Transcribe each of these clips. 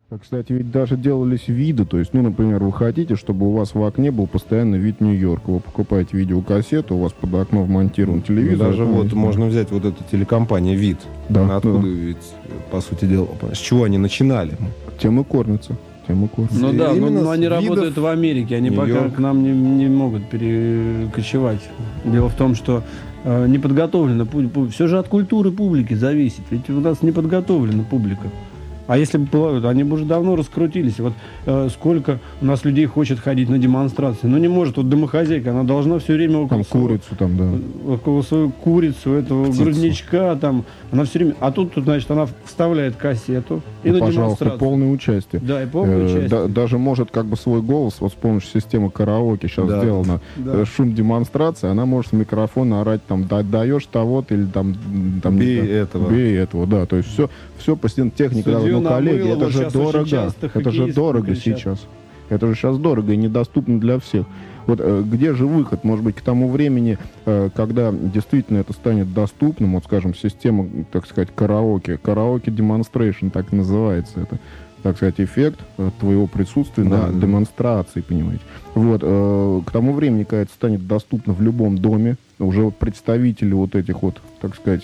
Кстати, ведь даже делались виды, то есть, ну, например, вы хотите, чтобы у вас в окне был постоянно вид Нью-Йорка. Вы покупаете видеокассету, у вас под окном вмонтирован телевизор. Даже вот можно взять вот эту телекомпанию «Вид». Да, Она откуда да. ведь, по сути дела, с чего они начинали? Тем и кормятся. Ну да, Именно но с они видов работают в Америке, они пока Нью-Йорк. к нам не могут перекочевать. Дело в том, что не подготовлена все же от культуры публики зависит. Ведь у нас не подготовлена публика. А если бы они бы уже давно раскрутились. Вот сколько у нас людей хочет ходить на демонстрации. Но не может. Вот домохозяйка, она должна все время Там курицу там, да. около свою курицу, этого Птицу. грудничка, там, она все время. А тут, значит, она вставляет кассету и на Пожалуйста, демонстрацию. полное участие. Да, и полное участие. Даже может как бы свой голос, вот с помощью системы караоке сейчас Да. сделано, Да. шум демонстрации, она может в микрофон орать, там, даешь того-то или там Бей не знаю, этого. бей этого, да, то есть все постепенно техника, Судью ну, коллеги, намыло, это вот же щас очень дорого, часто это же хоккеисты дорого кричат. сейчас, это же сейчас дорого и недоступно для всех. Вот где же выход? Может быть, к тому времени, когда действительно это станет доступным, вот, скажем, система, так сказать, караоке демонстрейшн, так называется это, так сказать, эффект твоего присутствия Да, на да. демонстрации, понимаете. Вот, к тому времени, когда это станет доступно в любом доме, уже вот представители вот этих вот, так сказать,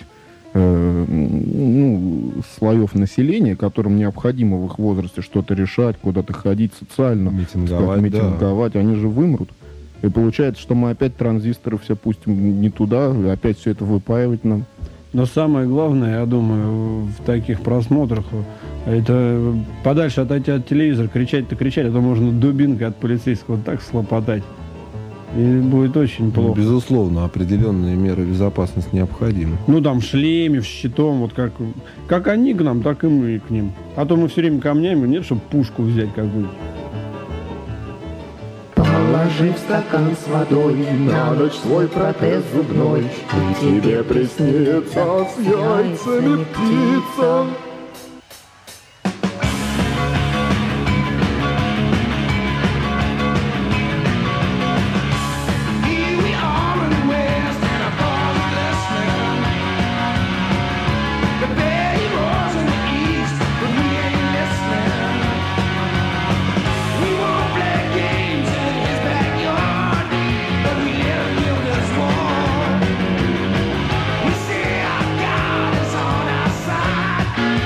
слоев населения, которым необходимо в их возрасте что-то решать, куда-то ходить социально, Митинговать, митинговать, они же вымрут. И получается, что мы опять транзисторы все пустим не туда, опять все это выпаивать нам. Но самое главное, я думаю, в таких просмотрах, это подальше отойти от телевизора, кричать-то кричать, а то можно дубинкой от полицейского так слопотать. И будет очень Ну, плохо. безусловно, определенные меры безопасности необходимы. Ну, там, в шлеме, в щитом, вот как они к нам, так и мы к ним. А то мы все время камнями, нет, чтобы пушку взять какую-нибудь. Положи в стакан с водой на ночь свой протез зубной, и тебе приснится с яйцами птица. We say our God is on our side.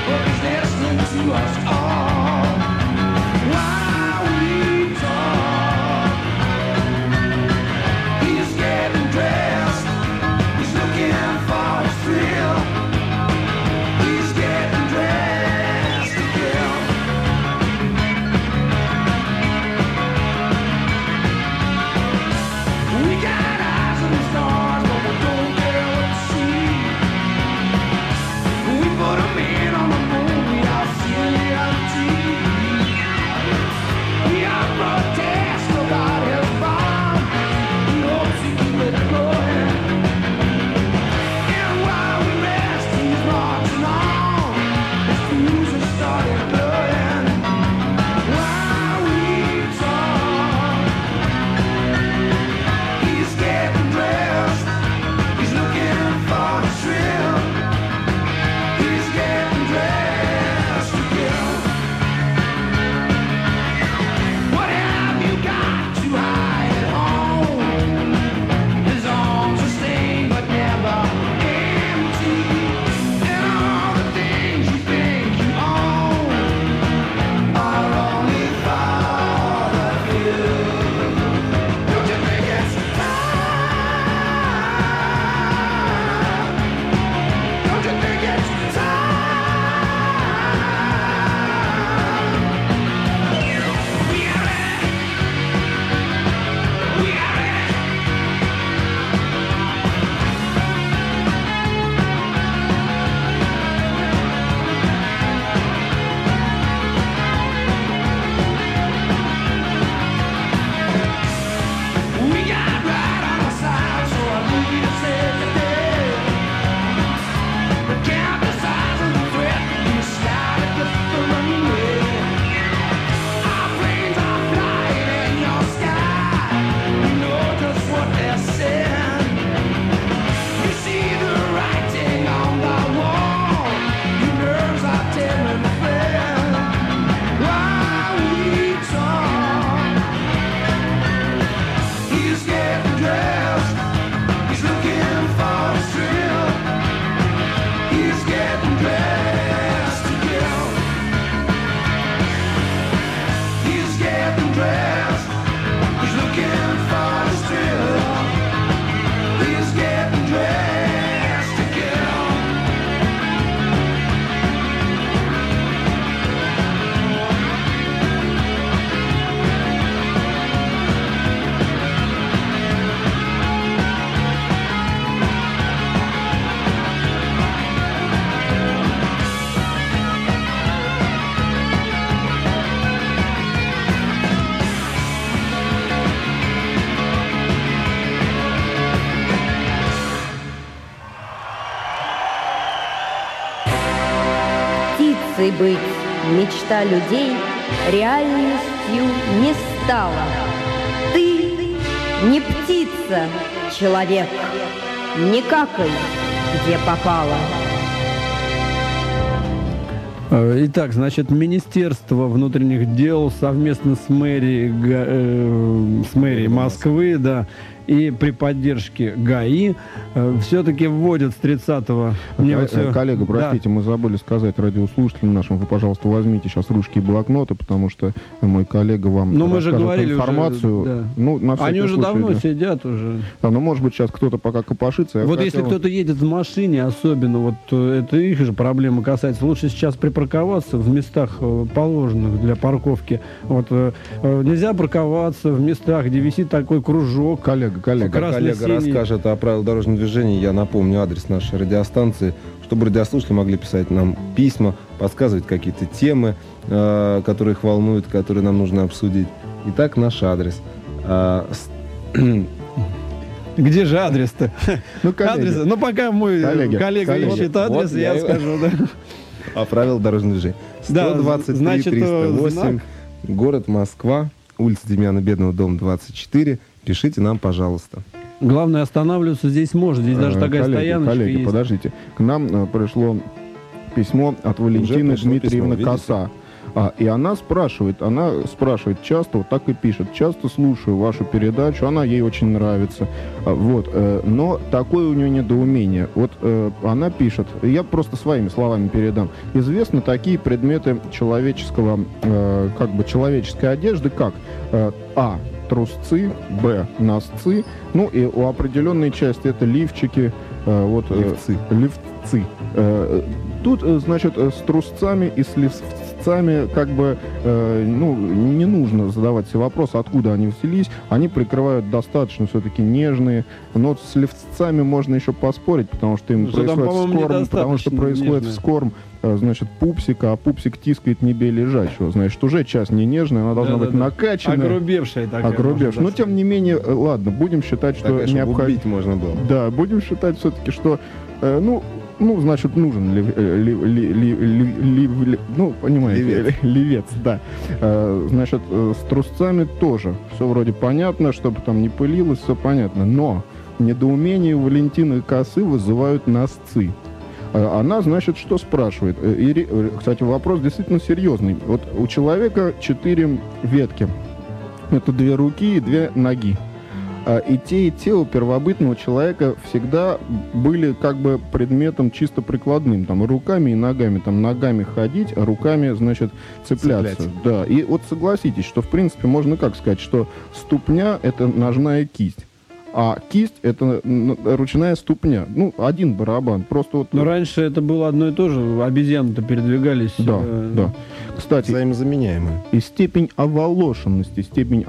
птицей быть мечта людей реальностью не стала. Ты не птица, человек, не какай, где попало. Итак, значит, Министерство внутренних дел совместно с мэрией Москвы, да, и при поддержке ГАИ все-таки вводят с 30-го... Коллега, простите, мы забыли сказать радиослушателям нашим, вы, пожалуйста, возьмите сейчас ручки и блокноты, потому что мой коллега вам расскажет информацию. Уже, да. Ну, на они уже случай, давно да. сидят уже. Да, но, может быть, сейчас кто-то пока копошится. Вот если кто-то едет в машине, особенно, вот это их же проблема касается, лучше сейчас припарковаться в местах, положенных для парковки. Вот, нельзя парковаться в местах, где висит такой кружок. Коллега расскажет о правилах дорожного движения. Я напомню адрес нашей радиостанции, чтобы радиослушатели могли писать нам письма, подсказывать какие-то темы, которые их волнуют, которые нам нужно обсудить. Итак, наш адрес. Где же адрес-то? Ну, адрес, ну, пока мой коллега ищет адрес, вот я скажу, да. О правилах дорожного движения. 123-308, город Москва, улица Демьяна Бедного, дом 24. Пишите нам, пожалуйста. Главное, останавливаться здесь можно. Здесь даже такая стояночка коллеги, есть. Подождите. К нам пришло письмо от Валентины Дмитриевны Коса. И она спрашивает часто, вот так и пишет: часто слушаю вашу передачу, она ей очень нравится. Вот, но такое у нее недоумение. Вот она пишет, я просто своими словами передам. Известны такие предметы человеческого, человеческой одежды, как трусцы, носки, ну и у определенной части это лифчики, лифцы. Тут, значит, с трусцами и с лифцами не нужно задавать себе вопрос, откуда они взялись. Они прикрывают достаточно все-таки нежные, но с лифцами можно еще поспорить, потому что им происходит вскорм, значит, пупсика, а пупсик тискает не бей лежачего. Значит, уже часть не нежная, она должна быть накачанная. Огрубевшая такая. Но, тем не менее, ладно, будем считать, что необходимо... Убить можно было. Да, будем считать все-таки, что, значит, нужен понимаете, левец, да. Значит, с трусцами тоже все вроде понятно, чтобы там не пылилось, все понятно. Но недоумение у Валентины Косы вызывают носцы. Она, значит, что спрашивает? Кстати, вопрос действительно серьезный. Вот у человека 4 ветки. Это 2 руки и 2 ноги. И те у первобытного человека всегда были как бы предметом чисто прикладным. Там, руками и ногами. Там, ногами ходить, а руками, значит, цепляться. Да. И вот согласитесь, что, в принципе, можно как сказать, что ступня — это ножная кисть. А кисть — это ручная ступня. Ну, один барабан. Просто вот... Но раньше это было одно и то же. Обезьяны-то передвигались. Да, да. Кстати, взаимозаменяемые. И степень оволошенности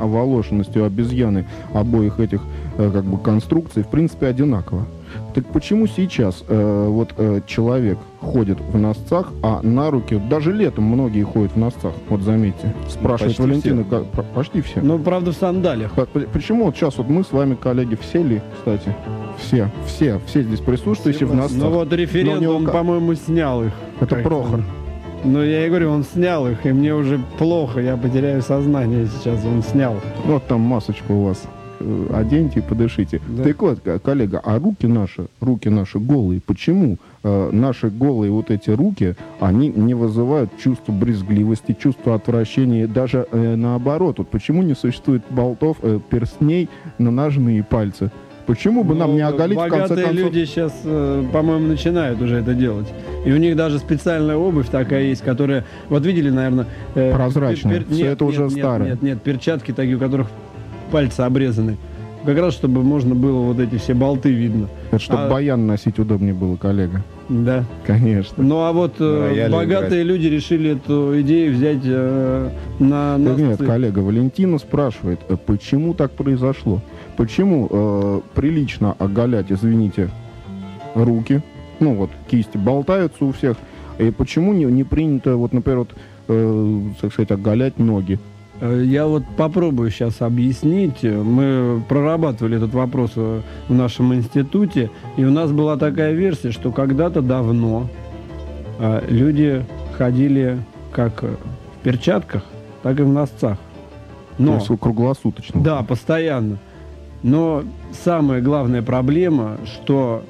у обезьяны обоих этих конструкций, в принципе, одинакова. Так почему сейчас человек ходит в носцах, а на руки, даже летом многие ходят в носцах, вот заметьте, спрашивает почти Валентина, почти все. Ну, правда, в сандалиях. Почему вот сейчас вот мы с вами, коллеги, все ли, кстати, все здесь присутствующие в носцах? Ну вот референдум, по-моему, снял их. Это Прохор. Ну, я и говорю, он снял их, и мне уже плохо, я потеряю сознание сейчас, он снял. Вот там масочку у вас. Оденьте и подышите. Да. Так вот, коллега, а руки наши голые, почему наши голые вот эти руки, они не вызывают чувство брезгливости, чувство отвращения, даже наоборот, вот почему не существует болтов, перстней на ножные пальцы? Почему бы нам не оголить, в конце концов? Богатые люди сейчас, по-моему, начинают уже это делать. И у них даже специальная обувь такая есть, которая, вот видели, наверное... Прозрачная, это уже старое. Нет, перчатки такие, у которых пальцы обрезаны. Как раз, чтобы можно было вот эти все болты видно. Это чтобы баян носить удобнее было, коллега. Да. Конечно. Ну, а вот богатые люди решили эту идею взять на... Нет, коллега, Валентина спрашивает, почему так произошло? Почему прилично оголять, извините, руки, ну вот кисти болтаются у всех, и почему не принято, вот, например, так сказать, оголять ноги? Я вот попробую сейчас объяснить. Мы прорабатывали этот вопрос в нашем институте, и у нас была такая версия, что когда-то давно люди ходили как в перчатках, так и в носках. То есть круглосуточно. Да, постоянно. Но самая главная проблема, что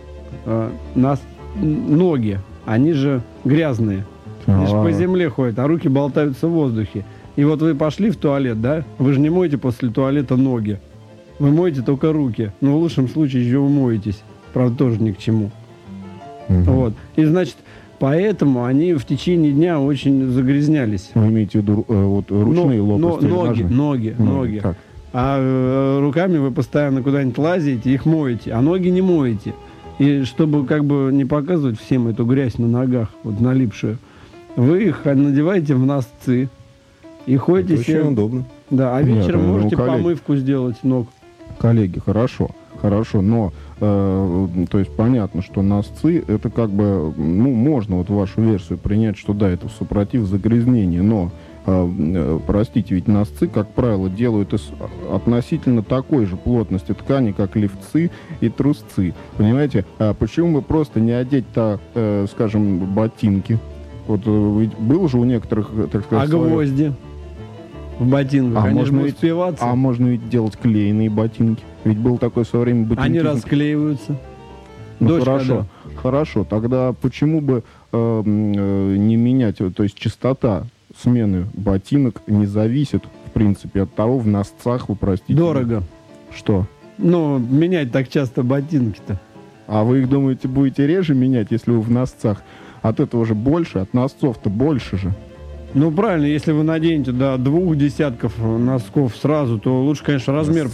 ноги, они же грязные. Они же по земле ходят, а руки болтаются в воздухе. И вот вы пошли в туалет, да? Вы же не моете после туалета ноги. Вы моете только руки. Но в лучшем случае еще вы моетесь. Правда, тоже ни к чему. Вот. И, значит, поэтому они в течение дня очень загрязнялись. Вы имеете в виду ручные лопасти? Ноги. Так. А руками вы постоянно куда-нибудь лазите, их моете, а ноги не моете. И чтобы как бы не показывать всем эту грязь на ногах, вот налипшую, вы их надеваете в носки и ходите Это себе... очень удобно. Да, а вечером можете коллеги, помывку сделать ног. Коллеги, хорошо, но то есть понятно, что носки это как бы, можно вот вашу версию принять, что да, это супротив загрязнения, но простите, ведь носки, как правило, делают из относительно такой же плотности ткани, как лифцы и трусцы. Понимаете, почему бы просто не одеть-то, скажем, ботинки? Вот ведь был же у некоторых, так сказать... Гвозди в ботинках, они же будут спиваться. А можно ведь делать клееные ботинки. Ведь был такой в свое время ботинки. Они расклеиваются. Хорошо. Тогда почему бы не менять, то есть частота смены ботинок не зависит, в принципе, от того, в носках вы, простите. Дорого. Что? Менять так часто ботинки-то. А вы их, думаете, будете реже менять, если вы в носках? От этого же больше, от носков-то больше же. Правильно, если вы наденете до 2 десятков носков сразу, то лучше, конечно,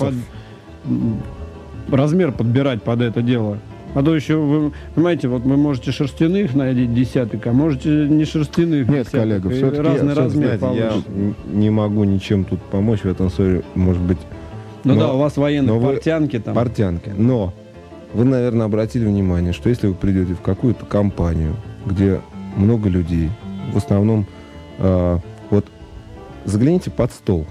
размер подбирать под это дело. А то еще, вы понимаете, вот вы можете шерстяных надеть десяток, а можете не шерстяных. Нет, коллега, все-таки разный размер я не могу ничем тут помочь в этом случае, может быть. У вас военные портянки там. Портянки. Но вы, наверное, обратили внимание, что если вы придете в какую-то компанию, где много людей, в основном загляните под стол.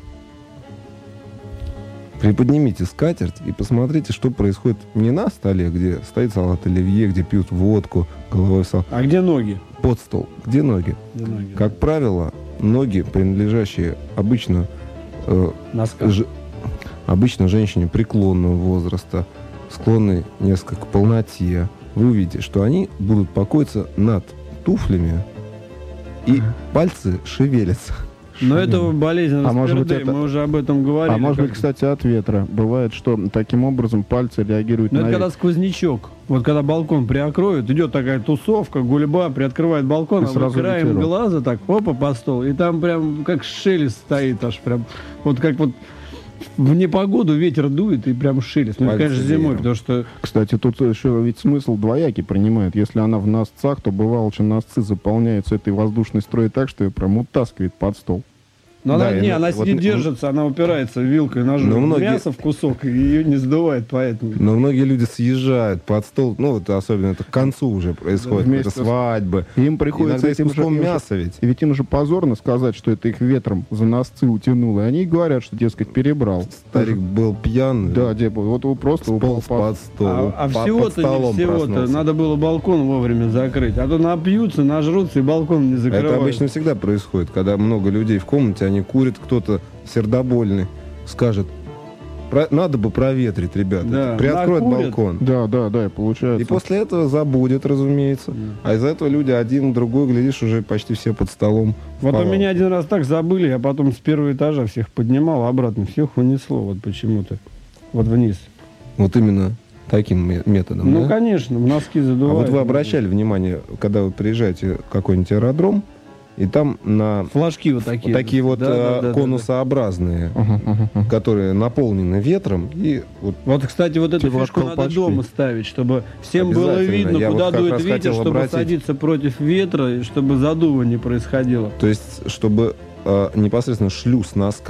Приподнимите скатерть и посмотрите, что происходит не на столе, где стоит салат оливье, где пьют водку, головой салат. А где ноги? Под стол. Где ноги? Как правило, ноги, принадлежащие обычно женщине преклонного возраста, склонной несколько к полноте, вы увидите, что они будут покоиться над туфлями, и пальцы шевелятся. Но это болезнь распирды, мы уже об этом говорили. А может быть, кстати, от ветра. Бывает, что таким образом пальцы реагируют на это когда сквознячок. Вот когда балкон приоткроют, идет такая тусовка, гульба, приоткрывает балкон, а мы краем глаза так, опа, под стол, и там прям как шелест стоит аж прям. Вот как вот в непогоду ветер дует и прям шелест. Это, конечно, зимой, потому что... Кстати, тут еще ведь смысл двоякий принимает. Если она в носках, то бывало, что носки заполняются этой воздушной струей так, что ее прям утаскивает под стол. Но она сидит, держится, она упирается вилкой ножом в мясо в кусок, и ее не сдувает, поэтому... Но многие люди съезжают под стол, особенно это к концу уже происходит, это свадьбы. Им приходится этим куском мяса ведь. Ведь им же позорно сказать, что это их ветром за носки утянуло. И они говорят, что, дескать, перебрал. Старик был пьян. Да, вот просто упал под стол. А всего-то надо было балкон вовремя закрыть. А то напьются, нажрутся, и балкон не закрывают. Это обычно всегда происходит, когда много людей в комнате, они курят, кто-то сердобольный скажет, надо бы проветрить, ребята, да, приоткроет балкон. Да, и получается. И после этого забудет, разумеется. А из-за этого люди один, другой, глядишь, уже почти все под столом. Вот у меня один раз так забыли, я потом с первого этажа всех поднимал, обратно всех унесло вот почему-то. Вот вниз. Вот именно таким методом, да? Конечно, в носки задувают. А вот вы обращали внимание, когда вы приезжаете в какой-нибудь аэродром, и там на... Флажки вот такие. Конусообразные, которые наполнены ветром. И вот, кстати, вот эту фишку надо дома ставить, чтобы всем было видно, куда дует ветер, чтобы садиться против ветра, и чтобы задува не происходило. То есть, чтобы непосредственно шлюз носка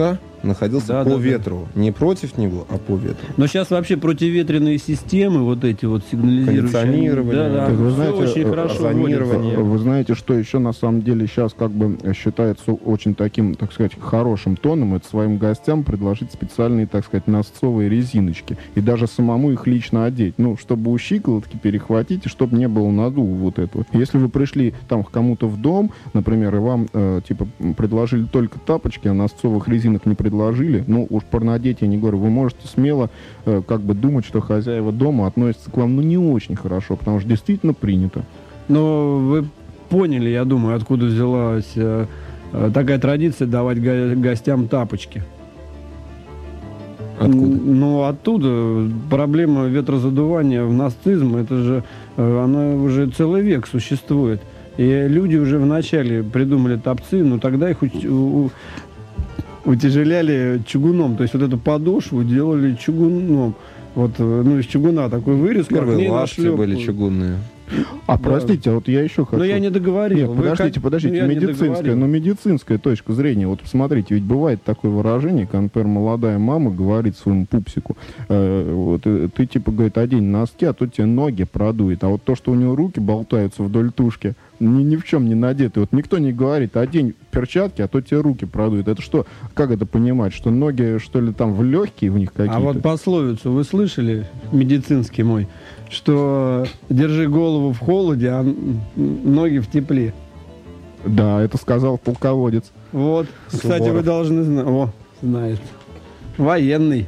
находился по ветру. Не против него, а по ветру. Но сейчас вообще противоветряные системы, вот эти вот сигнализирующие... Кондиционирование. Да, Так вы все знаете, очень хорошо зонирование. Вы знаете, что еще на самом деле сейчас как бы считается очень таким, так сказать, хорошим тоном, это своим гостям предложить специальные, так сказать, носцовые резиночки. И даже самому их лично одеть. Ну, чтобы у щиколотки перехватить, и чтобы не было надува вот этого. Если вы пришли там к кому-то в дом, например, и вам, типа, предложили только тапочки, а носцовых резинок не предложили, ну, уж про надеть я не говорю, вы можете смело как бы думать, что хозяева дома относятся к вам, ну, не очень хорошо, потому что действительно принято. Но вы поняли, я думаю, откуда взялась такая традиция давать гостям тапочки. Откуда? Ну, оттуда. Проблема ветрозадувания в нацизм, это же, она уже целый век существует. И люди уже вначале придумали тапцы, но тогда их утяжеляли чугуном. То есть вот эту подошву делали чугуном. Вот, ну, из чугуна такой вырез. Первые лапти были чугунные. А, простите, вот я еще хочу... Но я не договорил. Нет, подождите, медицинская точка зрения. Вот посмотрите, ведь бывает такое выражение, когда, например, молодая мама говорит своему пупсику, вот, ты, типа, говорит, одень носки, а то тебе ноги продует. А вот то, что у него руки болтаются вдоль тушки, ни в чем не надеты. Вот никто не говорит, одень перчатки, а то тебе руки продует. Это что, как это понимать? Что ноги, что ли, там в легкие в них какие-то? А вот пословицу вы слышали, медицинский мой, что держи голову в холоде, а ноги в тепле. Да, это сказал полководец. Вот. Суворов. Кстати, вы должны знать. О, знает. Военный.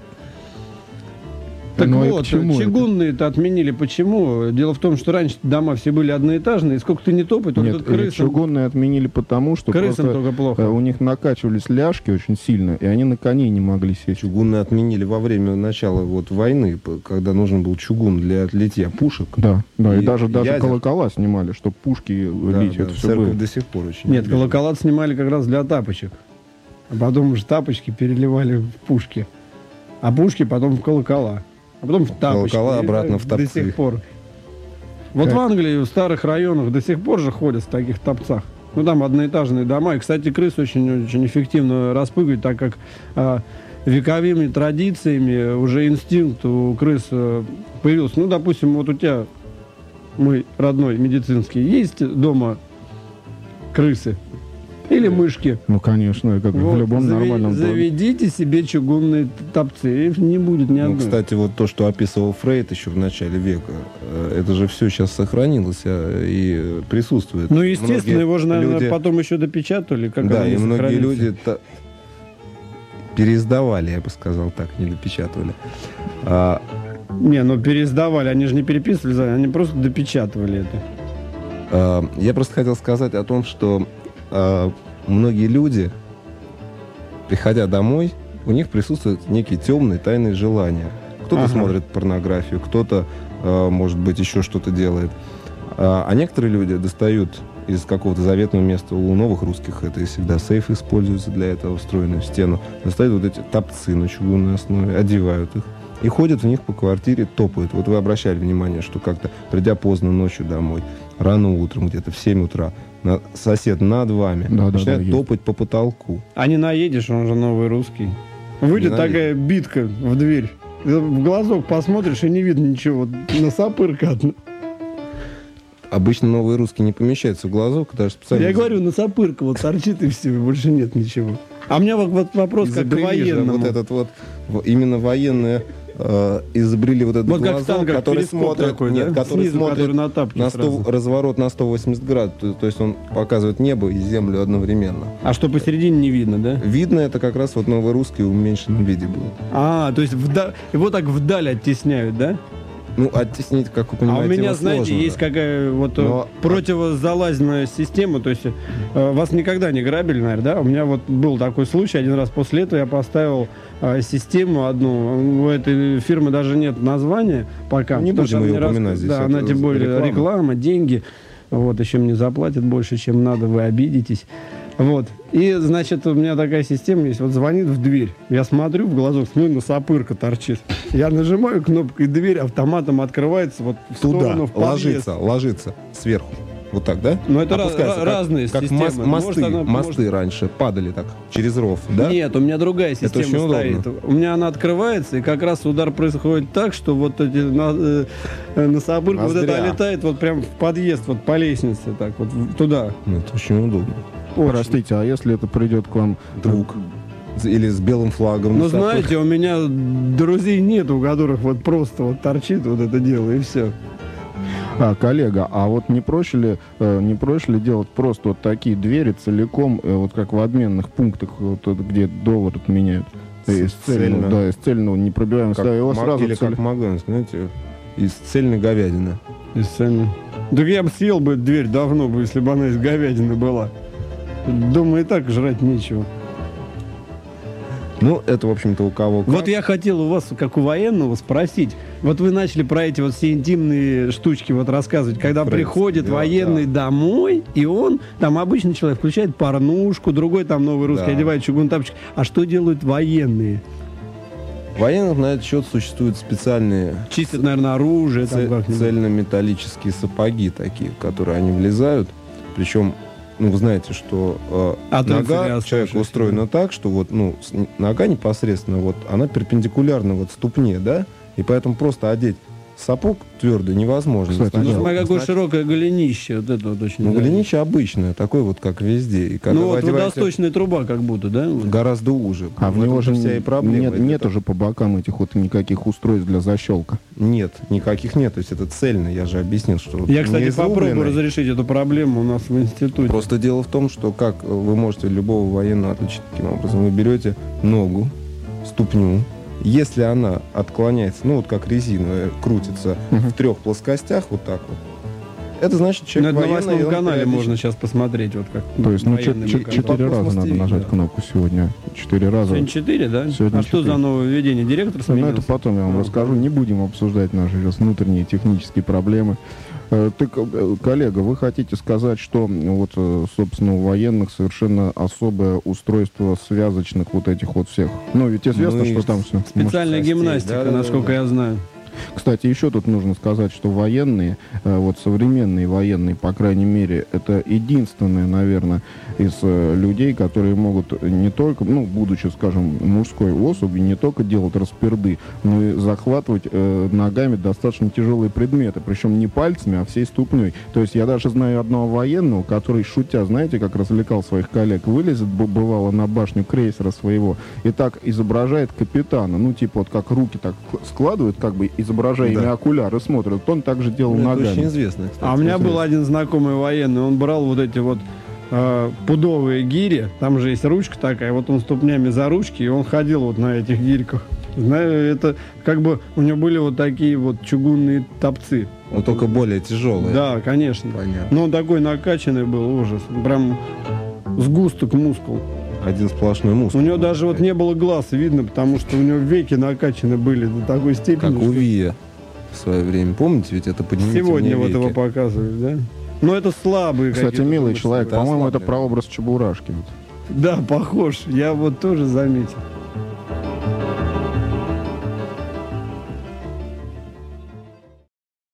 Так Ну, вот, чугунные-то отменили. Почему? Дело в том, что раньше дома все были одноэтажные, и сколько ты не топай, только Нет, крысам... чугунные отменили потому, что Крысам просто только плохо. у них накачивались ляжки очень сильно, и они на коней не могли сесть. Чугунные отменили во время начала вот войны, когда нужен был чугун для литья пушек. Да, и даже ядер. колокола снимали, чтобы пушки лить. Да, Это в все церковь было. до сих пор очень. Нет, любят. колокола снимали как раз для тапочек. А потом уже тапочки переливали в пушки. А пушки потом в колокола. А потом в тапочки. Колокола И обратно в до тапцы. сих пор. Вот в Англии, в старых районах до сих пор же ходят в таких тапцах. Ну, там одноэтажные дома. И, кстати, крыс очень эффективно распугивают, так как вековыми традициями уже инстинкт у крыс появился. Ну, допустим, вот у тебя, мой родной медицинский, есть дома крысы? Или мышки? Ну, конечно, как Вот, в любом нормальном доме. заведите себе чугунные тапцы, их не будет ни Ну, одной. кстати, вот то, что описывал Фрейд еще в начале века, это же все сейчас сохранилось и присутствует. Ну, естественно, Многие его же, наверное, люди- потом еще допечатали. Как Да, оно и не многие сохранится. люди переиздавали, я бы сказал так, не допечатывали. Не, ну переиздавали, они же не переписывали, они просто допечатывали это. Я просто хотел сказать о том, что многие люди, приходя домой, у них присутствуют некие темные, тайные желания. Кто-то смотрит порнографию, кто-то, может быть, еще что-то делает. А некоторые люди достают из какого-то заветного места, у новых русских это всегда сейф используется для этого, встроенную в стену, достают вот эти тапцы на чугунной основе, одевают их и ходят в них по квартире, топают. Вот вы обращали внимание, что как-то, придя поздно ночью домой, рано утром, где-то в 7 утра, сосед над вами начинает топать по потолку. А не наедешь, он же новый русский. Выйдет такая битка в дверь. В глазок посмотришь, и не видно ничего. Вот носопырка одна. Обычно новые русские не помещаются в глазок, даже специально... Я говорю, носопырка вот торчит и все, больше нет ничего. А у меня вот вопрос как к военному. Вот этот вот, именно военные изобрели вот этот Вот как глазок, который смотрит, такой, нет, да? который Снизу, смотрит который на тапке на сразу. разворот на 180 градусов, то есть он показывает небо и землю одновременно. А что посередине не видно, да? Видно это как раз вот новый русский в уменьшенном виде был. А, то есть его так вдаль оттесняют, да? Ну, оттеснить, как вы А понимаете, у меня, его знаете, сложно, есть да. какая вот Но- противозалазная система, то есть вас никогда не грабили, наверное, да? У меня вот был такой случай, один раз после этого я поставил систему одну, у этой фирмы даже нет названия пока. Не потому будем что ее мне упоминать здесь, Да, это она тем более реклама. реклама, деньги, вот, еще мне заплатят больше, чем надо, вы обидитесь. Вот. И, значит, у меня такая система есть. Вот звонит в дверь. Я смотрю в глазок, смотрю, носопырка торчит. Я нажимаю кнопку, и дверь автоматом открывается вот в Туда, сторону, в подъезд. ложится сверху. Вот так, да? Ну, это Опускается, разные как системы. мосты раньше падали так через ров, да? Нет, у меня другая Это система очень стоит. удобно. У меня она открывается, и как раз удар происходит так, что вот эти нособырка вот Ноздря. это летает вот прям в подъезд, вот по лестнице, так вот туда. Ну, это очень удобно. Простите, а если это придет к вам Друг. Или с белым флагом. Но на статуе. знаете, у меня друзей нет, у которых вот просто вот торчит вот это дело, и все. коллега, а вот не проще ли делать просто вот такие двери целиком, вот как в обменных пунктах, вот, где доллар меняют? Из цельного, да, из цельного непробиваемого Как стали. Его сразу или как Макдональдс, знаете, из цельной говядины. Так я бы съел бы дверь давно бы, если бы она из говядины была. Дома и так жрать нечего. Ну, это, в общем-то, у кого как. Вот я хотел у вас, как у военного, спросить. Вот вы начали про эти вот все интимные штучки вот рассказывать. Когда Фрейд, приходит да, военный домой, и он, там обычный человек, включает порнушку, другой там новый русский Да. одевает чугун тапочек. А что делают военные? Военных на этот счет существуют специальные Чистят, наверное, оружие. Там как-нибудь. цельнометаллические сапоги такие, в которые они влезают. Причем, ну, вы знаете, что нога человека устроена так, что вот, ну, нога непосредственно, вот, она перпендикулярна вот ступне, да? И поэтому просто одеть сапог твердый невозможно. Кстати, Ну, да. смотри, какое широкое голенище. Вот это вот очень Ну, нравится. голенище обычное, такое вот, как везде. И когда Ну, вы вот одеваете, водосточная труба как будто, да? Вот. гораздо уже. А в этом него же вся и проблема. нет Это- уже по бокам этих вот никаких устройств для защелка. Нет, никаких нет. То есть это цельно, я же объяснил, что... Я, не кстати, попробую изрубленный. разрешить эту проблему у нас в институте. Просто дело в том, что как вы можете любого военного отличить таким образом. Вы берете ногу, ступню, если она отклоняется, ну вот как резиновая, крутится в 3 плоскостях, вот так вот, это значит, Ну, человек это на военный, и 8 он канале периодически- можно сейчас посмотреть. Вот как То есть, военные 4 показывают. раза надо Космос нажать ТВ, кнопку сегодня. 4 раза. Сегодня 4, да? Сегодня А что 4. за нововведение? Директор Ну, сменился? это потом я вам расскажу. Не будем обсуждать наши сейчас внутренние технические проблемы. Коллега, вы хотите сказать, что вот, собственно, у военных совершенно особое устройство связочных вот этих вот всех. Ну, ведь известно, Ну, что и там все. Специальная костей, гимнастика, да, насколько я знаю. Кстати, еще тут нужно сказать, что военные, вот современные военные, по крайней мере, это единственные, наверное, из людей, которые могут не только, ну, будучи, скажем, мужской особью, не только делать расперды, но и захватывать ногами достаточно тяжелые предметы, причем не пальцами, а всей ступней. То есть я даже знаю одного военного, который, шутя, знаете, как развлекал своих коллег, вылезет, бывало, на башню крейсера своего и так изображает капитана, ну, типа вот как руки так складывает, как бы изображая ими Да. окуляры, смотрит. Вот он также делал Ну, это очень ногами. известно, кстати. А у меня был один знакомый военный, он брал вот эти вот пудовые гири, там же есть ручка такая, вот он ступнями за ручки, и он ходил вот на этих гирьках. Знаю, это как бы у него были вот такие вот чугунные топцы. Но только более тяжелые. Да, конечно. Понятно. Но он такой накачанный был, ужас. Прям сгусток мускул. Один сплошной мускул. У него даже вот не было глаз видно, потому что у него веки накачаны были до такой степени, Как у что Вия в свое время. Помните, ведь это поднимите сегодня мне вот его веки. показывают, да? Но это слабые Кстати, какие-то милый мышцы. человек, Да, по-моему, это слабый. прообраз Чебурашки. Вот. Да, похож. Я вот тоже заметил.